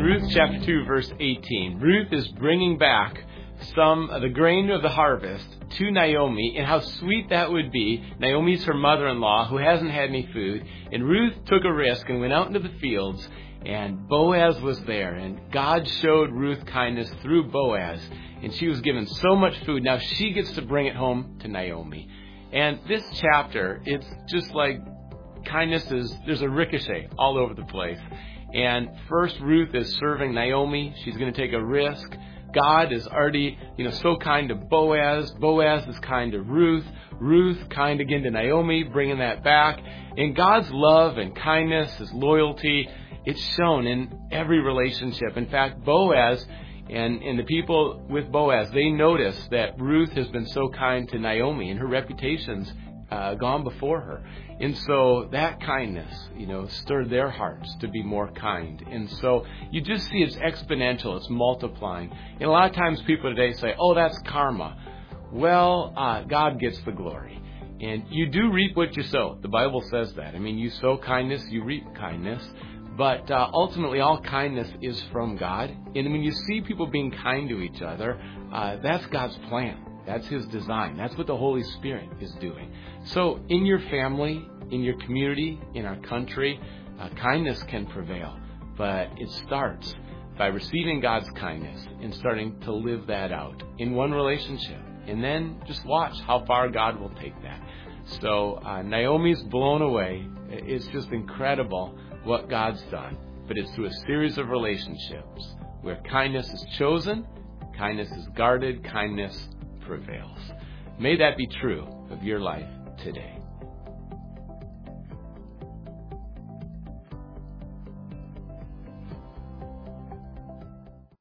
Ruth chapter 2, verse 18. Ruth is bringing back some of the grain of the harvest to Naomi, and how sweet that would be. Naomi's her mother-in-law who hasn't had any food, and Ruth took a risk and went out into the fields, and Boaz was there, and God showed Ruth kindness through Boaz, and she was given so much food. Now she gets to bring it home to Naomi. And this chapter, it's just like kindness there's a ricochet all over the place. And first Ruth is serving Naomi. She's going to take a risk. God is already, so kind to Boaz. Boaz is kind to Ruth. Ruth kind again to Naomi, bringing that back. And God's love and kindness, His loyalty, it's shown in every relationship. In fact, Boaz and the people with Boaz, they notice that Ruth has been so kind to Naomi, and her reputation's gone before her. And so that kindness, stirred their hearts to be more kind. And so you just see it's exponential, it's multiplying. And a lot of times people today say, oh, that's karma. Well, God gets the glory. And you do reap what you sow. The Bible says that. I mean, you sow kindness, you reap kindness. But ultimately, all kindness is from God. And when you see people being kind to each other, that's God's plan. That's His design. That's what the Holy Spirit is doing. So in your family, in your community, in our country, kindness can prevail. But it starts by receiving God's kindness and starting to live that out in one relationship. And then just watch how far God will take that. So Naomi's blown away. It's just incredible what God's done. But it's through a series of relationships where kindness is chosen, kindness is guarded, kindness prevails. May that be true of your life today.